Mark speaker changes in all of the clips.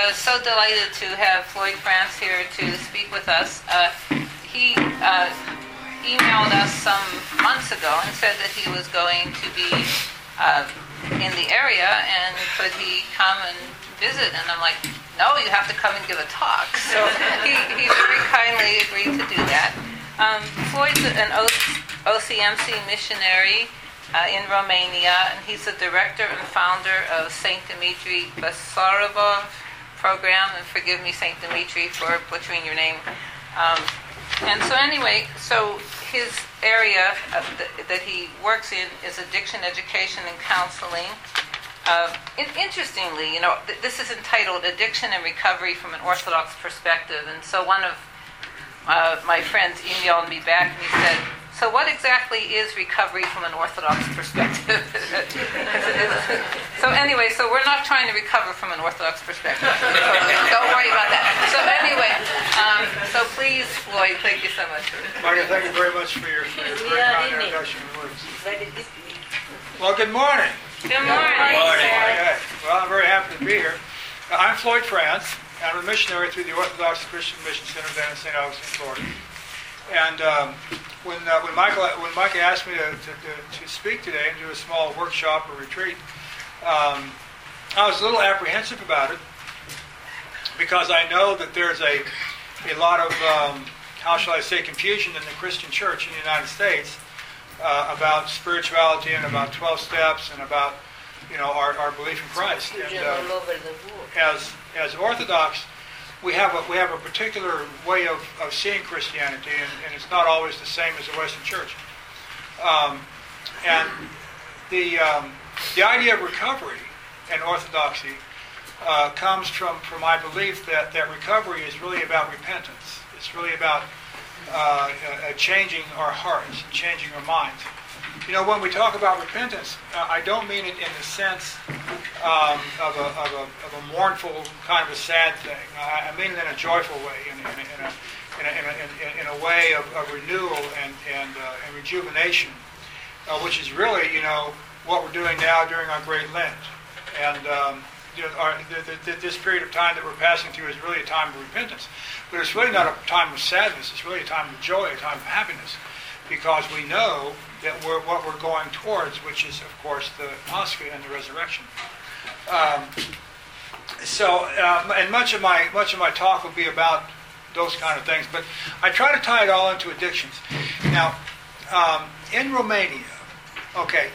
Speaker 1: so delighted to have Floyd France here to speak with us. He emailed us some months ago and said that he was going to be in the area and could he come and visit. And I'm like, no, you have to come and give a talk. So he very kindly agreed to do that. Floyd's an OCMC missionary in Romania, and he's the director and founder of St. Dimitri Basarabov program. And forgive me, St. Dimitri, for butchering your name. And so anyway, so his area that he works in is addiction education and counseling. Interestingly, this is entitled Addiction and Recovery from an Orthodox Perspective. And so one of my friends emailed me back and he said, so what exactly is recovery from an Orthodox perspective? So anyway, so we're not trying to recover from an Orthodox perspective. So don't worry about that. So anyway, so please, Floyd, thank you so much.
Speaker 2: Margaret, thank you very much for your very kind introduction words. Well, good morning.
Speaker 1: Good morning.
Speaker 2: Okay. Well, I'm very happy to be here. I'm Floyd France. I'm a missionary through the Orthodox Christian Mission Center down in St. Augustine, Florida. And when Micah asked me to speak today and do a small workshop or retreat, I was a little apprehensive about it because I know that there's a lot of, how shall I say, confusion in the Christian church in the United States about spirituality and about 12 steps and about our belief in Christ. And as Orthodox, we have a particular way of seeing Christianity, and it's not always the same as the Western Church. And the idea of recovery and orthodoxy comes from my belief that recovery is really about repentance. It's really about changing our hearts, changing our minds. When we talk about repentance, I don't mean it in the sense of a mournful kind of a sad thing. I mean it in a joyful way, in a way of renewal and rejuvenation, which is really what we're doing now during our Great Lent. And this period of time that we're passing through is really a time of repentance, but it's really not a time of sadness. It's really a time of joy, a time of happiness, because we know that what we're going towards, which is, of course, the Pascha and the resurrection. And much of my talk will be about those kind of things, but I try to tie it all into addictions. Now, in Romania, okay,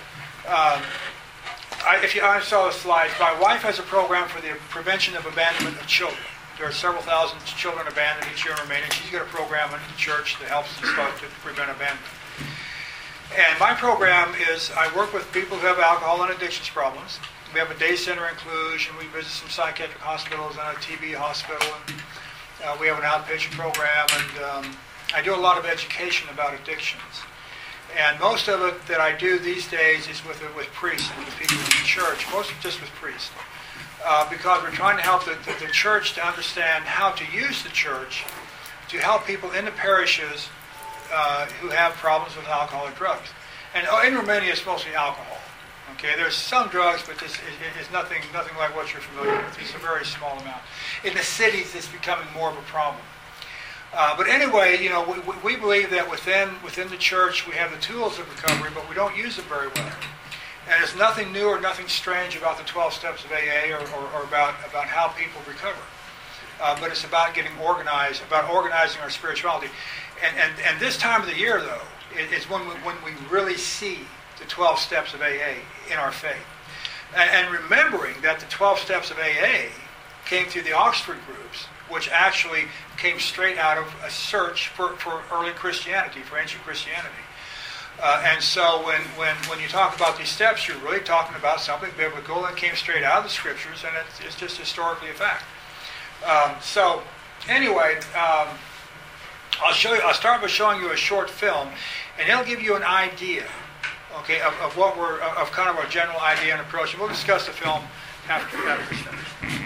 Speaker 2: I saw the slides. My wife has a program for the prevention of abandonment of children. There are several thousand children abandoned each year in Romania. She's got a program in the church that helps and stuff to prevent abandonment. And my program is I work with people who have alcohol and addictions problems. We have a day center in Cluj, and we visit some psychiatric hospitals and a TB hospital. And we have an outpatient program, and I do a lot of education about addictions. And most of it that I do these days is with priests and with people in the church, mostly just with priests. Because we're trying to help the church to understand how to use the church to help people in the parishes who have problems with alcohol or drugs. And in Romania, it's mostly alcohol. Okay, there's some drugs, but this is nothing like what you're familiar with. It's a very small amount. In the cities, it's becoming more of a problem. But anyway, we believe that within the church we have the tools of recovery, but we don't use them very well. And there's nothing new or nothing strange about the 12 steps of AA or about how people recover. But it's about getting organized, about organizing our spirituality. And this time of the year, though, is when we really see the 12 steps of AA in our faith. And remembering that the 12 steps of AA came through the Oxford groups, which actually came straight out of a search for early Christianity, for ancient Christianity. And so when you talk about these steps, you're really talking about something biblical that came straight out of the Scriptures, and it's just historically a fact. So anyway, I'll start by showing you a short film, and it'll give you an idea, okay, of kind of our general idea and approach. And we'll discuss the film after it's finished.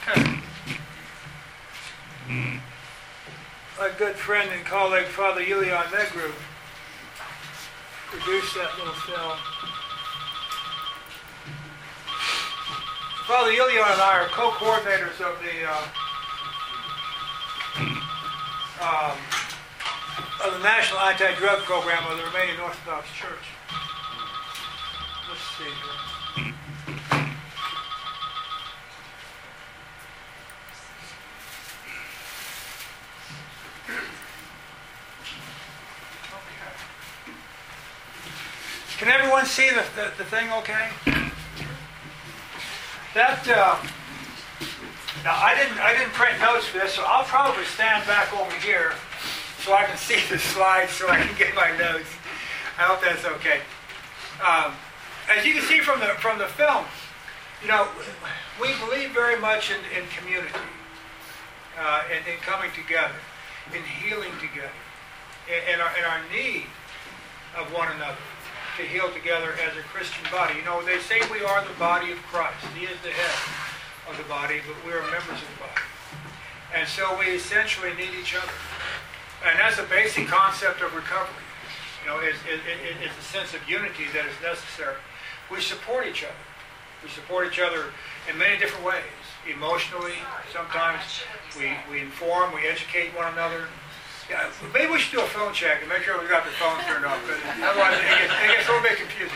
Speaker 2: My good friend and colleague, Father Yulian Negru, produced that little film. Father Yulian and I are co-coordinators of the National Anti-Drug Program of the Romanian Orthodox Church. Let's see here. Can everyone see the thing okay? That, now I didn't print notes for this, so I'll probably stand back over here so I can see the slides so I can get my notes. I hope that's okay. As you can see from the film, you know, we believe very much in community, in coming together, in healing together, in our need of one another to heal together as a Christian body. You know, they say we are the body of Christ. He is the head of the body, but we are members of the body. And so we essentially need each other. And that's a basic concept of recovery. You know, it's a sense of unity that is necessary. We support each other. We support each other in many different ways. Emotionally, sometimes we inform, we educate one another. Yeah, maybe we should do a phone check and make sure we've got the phones turned off, because otherwise it gets a little bit confusing.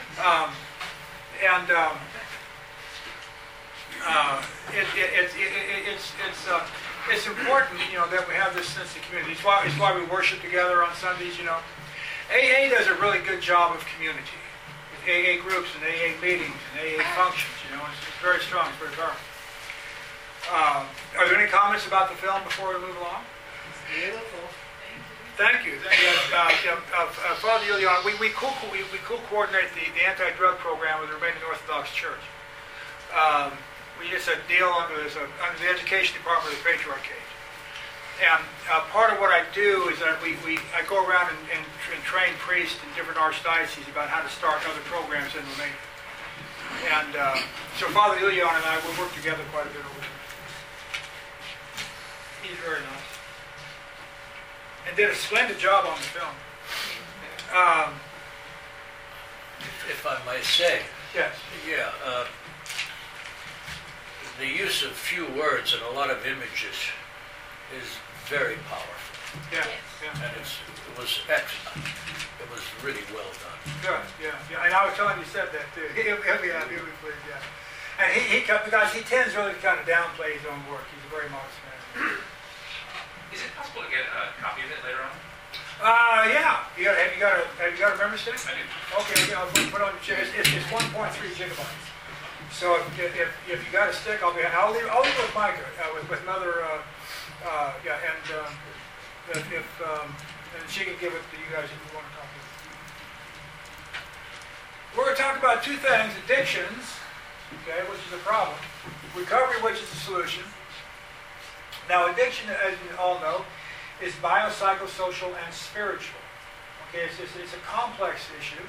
Speaker 2: It's important, you know, that we have this sense of community. It's why we worship together on Sundays. You know, AA does a really good job of community, with AA groups and AA meetings and AA functions. You know, it's very strong, it's very powerful. Are there any comments about the film before we move along?
Speaker 3: Beautiful.
Speaker 2: Thank you. Father Yulian, we co-coordinate the anti-drug program with the Romanian Orthodox Church. We just deal under the education department of the Patriarchate. And part of what I do is that I go around and train priests in different archdioceses about how to start other programs in Romania. And so Father Yulian and I will work together quite a bit over there. He's very nice. And did a splendid job on the film.
Speaker 3: If I may say,
Speaker 2: Yes.
Speaker 3: yeah, the use of few words and a lot of images is very powerful.
Speaker 2: Yeah. Yeah.
Speaker 3: And it was excellent. It was really well done.
Speaker 2: Good. Yeah. And I was telling you, said that too. He'll be happy. He'll be pleased. Yeah. And because he tends really to kind of downplay his own work. He's a very modest man.
Speaker 4: Is it possible to get a copy of it later on?
Speaker 2: Yeah. Have you got a memory stick?
Speaker 4: I do.
Speaker 2: Okay. I'll put it on your chair. It's 1.3 gigabytes. So if you got a stick, I'll leave it with Micah, with Mother. And she can give it to you guys if you want a copy. We're going to talk about two things: addictions, okay, which is a problem; recovery, which is a solution. Now, addiction, as you all know, is biopsychosocial and spiritual. Okay, it's a complex issue.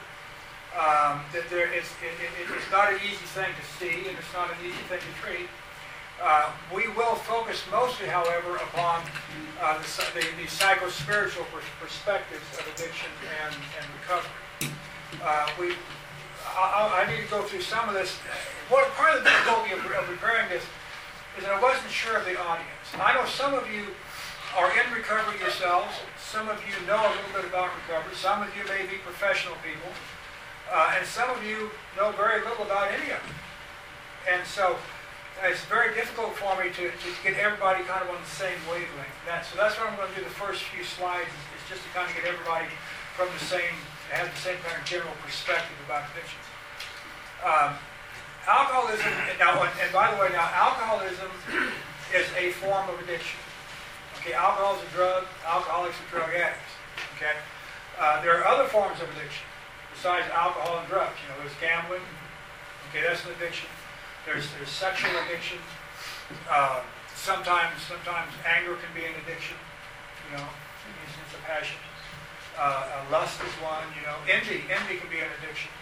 Speaker 2: It's not an easy thing to see, and it's not an easy thing to treat. We will focus mostly, however, upon the psycho-spiritual perspectives of addiction and recovery. I need to go through some of this. Part of the difficulty of preparing this is that I wasn't sure of the audience. I know some of you are in recovery yourselves. Some of you know a little bit about recovery. Some of you may be professional people. And some of you know very little about any of it. And so it's very difficult for me to get everybody kind of on the same wavelength. So that's what I'm going to do the first few slides, is just to kind of get everybody have the same kind of general perspective about addictions. Alcoholism, and by the way, alcoholism is a form of addiction. Okay, alcohol is a drug, alcoholics are drug addicts. Okay, there are other forms of addiction besides alcohol and drugs. You know, there's gambling. Okay, that's an addiction. There's sexual addiction. Sometimes anger can be an addiction. You know, it's a passion. Lust is one. You know, envy can be an addiction.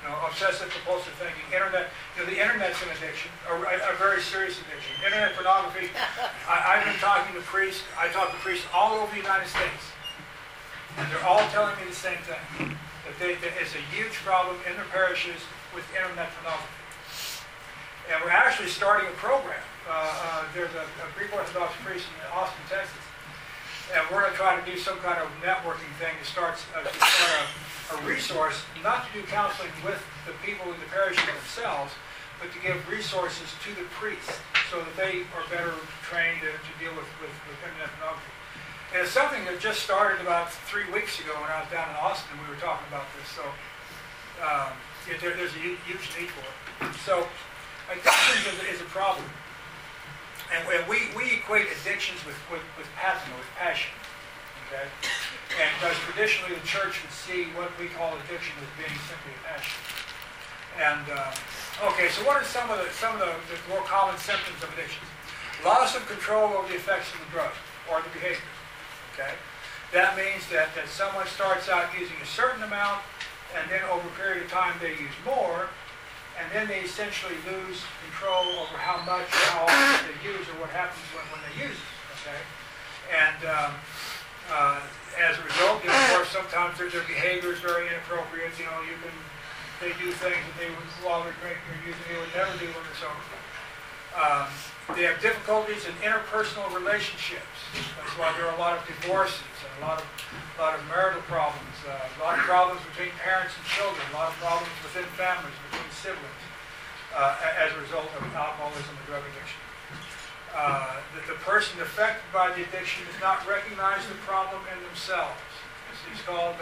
Speaker 2: obsessive compulsive thinking, internet. The internet's an addiction, a very serious addiction. Internet pornography. I've been talking to priests. I talk to priests all over the United States, and they're all telling me the same thing: that it's a huge problem in their parishes with internet pornography. And we're actually starting a program. There's a Greek Orthodox priest in Austin, Texas, and we're going to try to do some kind of networking thing to start a resource, not to do counseling with the people in the parish themselves, but to give resources to the priests so that they are better trained to deal with internet pornography. And it's something that just started about 3 weeks ago when I was down in Austin and we were talking about this. So there's a huge need for it. So addiction is a problem. And we equate addictions with pathos, with passion. Okay? And because traditionally the church would see what we call addiction as being simply a passion. And okay, so what are some of the more common symptoms of addictions? Loss of control over the effects of the drug or the behavior. Okay, that means that someone starts out using a certain amount, and then over a period of time they use more, and then they essentially lose control over how much or how often they use or what happens when they use it. Okay, and as a result, of course, sometimes their behavior is very inappropriate. They do things that they would, while they're drinking or using, they would never do when they're sober. They have difficulties in interpersonal relationships. That's why there are a lot of divorces and a lot of marital problems, a lot of problems between parents and children, a lot of problems within families, between siblings, as a result of alcoholism and drug addiction. The person affected by the addiction does not recognize the problem in themselves. It's called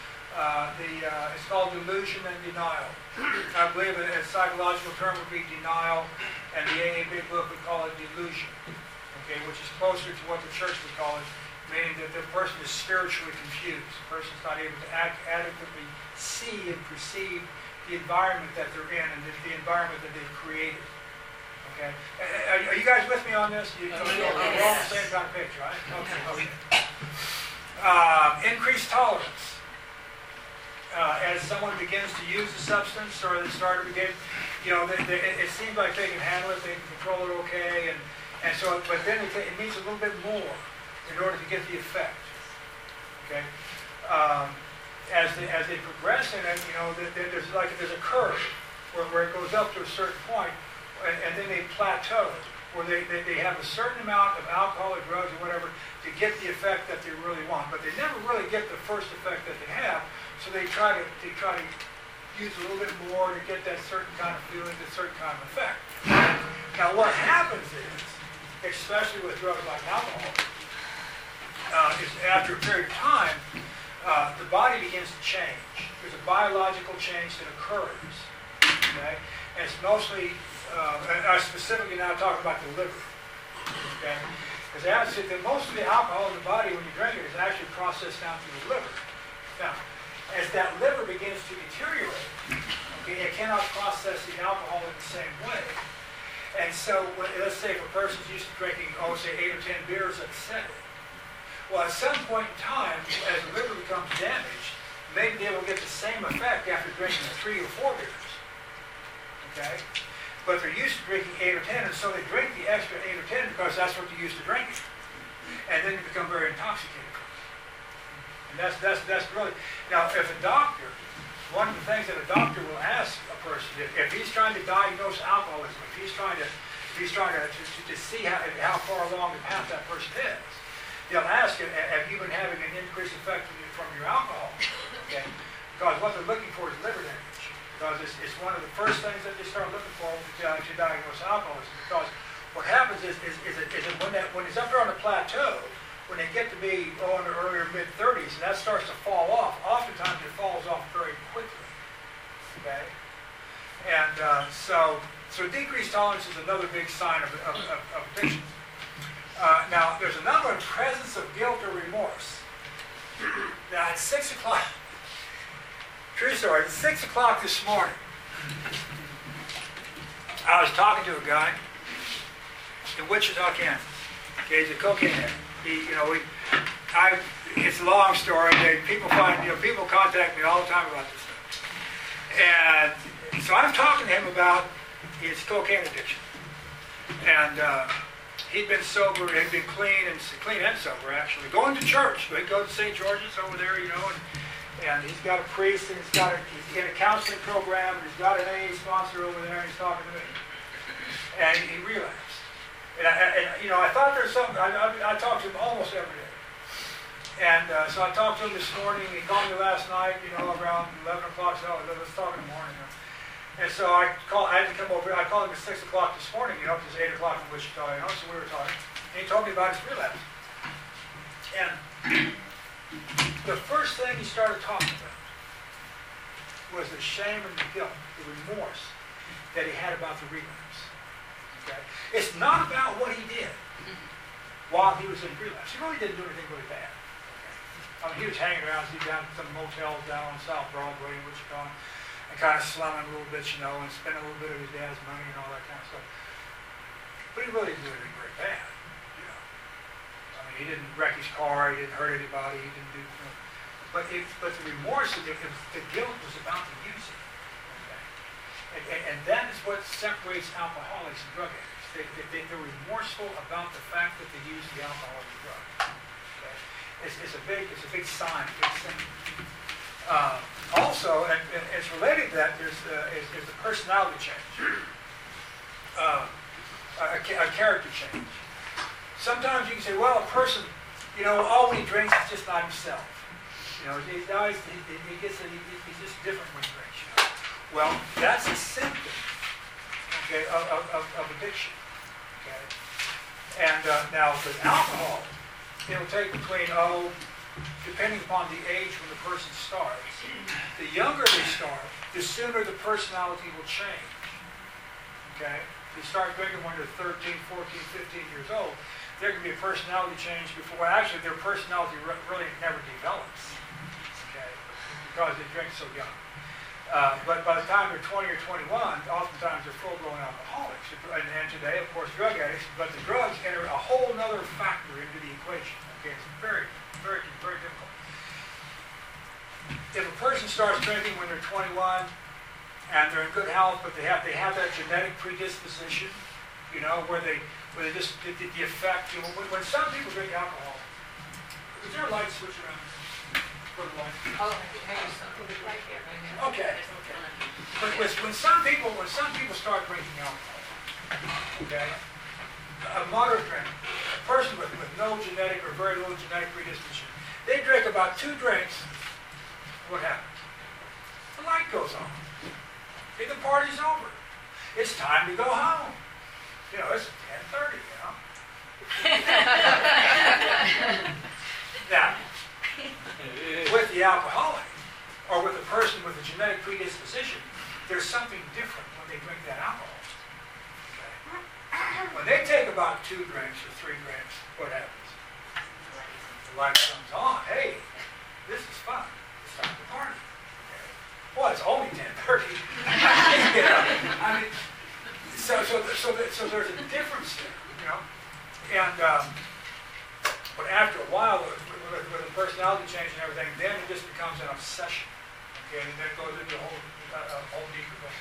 Speaker 2: delusion and denial. I believe a psychological term would be denial, and the AA Big Book would call it delusion, okay, which is closer to what the church would call it, meaning that the person is spiritually confused. The person is not able to adequately see and perceive the environment that they're in and the environment that they've created. Okay, are you guys with me on this? We're all on the same kind of page, right? Okay. Increased tolerance. As someone begins to use the substance, or they start to begin, it seems like they can handle it, they can control it okay, and so, but then it needs a little bit more in order to get the effect. Okay, as they progress in it, there's a curve where it goes up to a certain point, and then they plateau, where they have a certain amount of alcohol or drugs or whatever to get the effect that they really want, but they never really get the first effect that they have. So they try to use a little bit more to get that certain kind of feeling, that certain kind of effect. Now what happens is, especially with drugs like alcohol, is after a period of time, the body begins to change. There's a biological change that occurs. Okay? And it's mostly, I specifically now talking about the liver. Okay? Because most of the alcohol in the body when you drink it is actually processed down through the liver. Now, as that liver begins to deteriorate, okay, it cannot process the alcohol in the same way. And so, let's say if a person's used to drinking, say 8 or 10 beers at a setting, well, at some point in time, as the liver becomes damaged, maybe they will get the same effect after drinking 3 or 4 beers. Okay? But they're used to drinking 8 or 10, and so they drink the extra 8 or 10 because that's what they're used to drinking. And then they become very intoxicated. And that's really, now if a doctor, one of the things that a doctor will ask a person, if he's trying to diagnose alcoholism, if he's trying to see how far along the path that person is, they'll ask him, have you been having an increased effect from your alcohol? Okay? Because what they're looking for is liver damage. Because it's one of the first things that they start looking for to diagnose alcoholism. Because what happens is that when it's up there on the plateau, when they get to be in the earlier mid-30s, and that starts to fall off, oftentimes it falls off very quickly. Okay? And so decreased tolerance is another big sign of addiction. Now, there's another one, presence of guilt or remorse. Now, at 6 o'clock, true story, at 6 o'clock this morning, I was talking to a guy in Wichita, Kansas. Okay, he's a cocaine addict. It's a long story. People contact me all the time about this stuff. And so I'm talking to him about his cocaine addiction. And he'd been sober, he'd been clean and sober actually, going to church. He'd go to St. George's over there, you know, and he's got a priest, and he's in a counseling program, and he's got an AA sponsor over there, and he's talking to me. And he relapsed. And I thought there's something, I talked to him almost every day. And so I talked to him this morning, he called me last night, you know, around 11 o'clock, so let's talk in the morning. And so I had to come over, I called him at 6 o'clock this morning, you know, it was 8 o'clock in Wichita, you know, so we were talking. And he told me about his relapse. And the first thing he started talking about was the shame and the guilt, the remorse that he had about the relapse. Okay? It's not about what he did while he was in relapse. He really didn't do anything really bad. Okay? I mean, he was hanging around, he was down at some motels down on South Broadway in Wichita, and kind of slumming a little bit, you know, and spending a little bit of his dad's money and all that kind of stuff. But he really didn't do anything very bad. He didn't wreck his car, he didn't hurt anybody, he didn't do, you know, but the remorse, the guilt was about the using. Okay? And that is what separates alcoholics and drug addicts. They're remorseful about the fact that they use the alcohol or the drug. Okay? It's a big sign, a big symbol. Also, and it's related to that, is the personality change, a character change. Sometimes you can say, well, a person, you know, all when he drinks is just not himself. You know, he's just different when he drinks. You know? Well, that's a symptom, okay, of addiction. Okay, and now with alcohol, it'll take between depending upon the age when the person starts. The younger they start, the sooner the personality will change. Okay, they start drinking when they're 13, 14, 15 years old. There can be a personality change before, actually their personality really never develops, okay, because they drink so young. But by the time they're 20 or 21, oftentimes they're full-blown alcoholics. And today, of course, drug addicts, but the drugs enter a whole other factor into the equation. Okay, it's very, very, very difficult. If a person starts drinking when they're 21 and they're in good health, but they have that genetic predisposition, you know, where they just the effect. You know, when some people drink alcohol, is there a light switch around for the light?
Speaker 1: Oh, right here.
Speaker 2: Okay. But when some people start drinking alcohol, okay, a moderate drinker, a person with no genetic or very little genetic predisposition, they drink about 2 drinks. What happens? The light goes on. Okay, the party's over. It's time to go home. You know, it's 10:30, you know. Now, with the alcoholic, or with a person with a genetic predisposition, there's something different when they drink that alcohol. Okay? When they take about 2 drinks or 3 drinks, what happens? The light comes on. Hey, this is fun. It's time to party. Okay? Well, it's only 10:30. You know, I mean, so there's a difference there, you know. And but after a while, with the personality change and everything, then it just becomes an obsession. Okay, and then it goes into a whole deeper thing.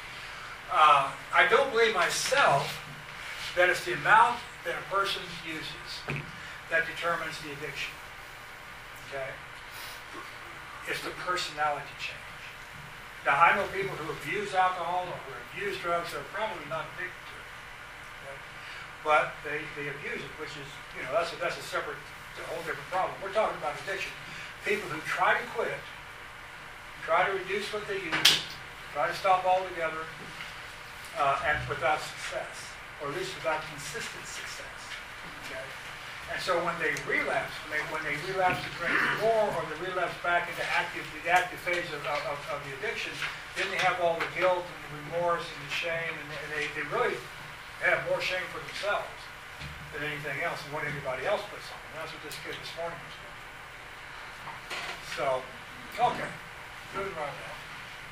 Speaker 2: I don't believe myself that it's the amount that a person uses that determines the addiction. Okay? It's the personality change. Now, I know people who abuse alcohol or who abuse drugs are probably not addicted to it. Okay? But they abuse it, which is, you know, that's a separate, it's a whole different problem. We're talking about addiction. People who try to quit, try to reduce what they use, try to stop altogether, and without success, or at least without consistent success. Okay? And so when they relapse, when they relapse to drinking more, or they relapse back into the active phase of the addiction, then they have all the guilt and the remorse and the shame, and they really have more shame for themselves than anything else and what anybody else puts on them. That's what this kid this morning was doing. So, okay, moving right now.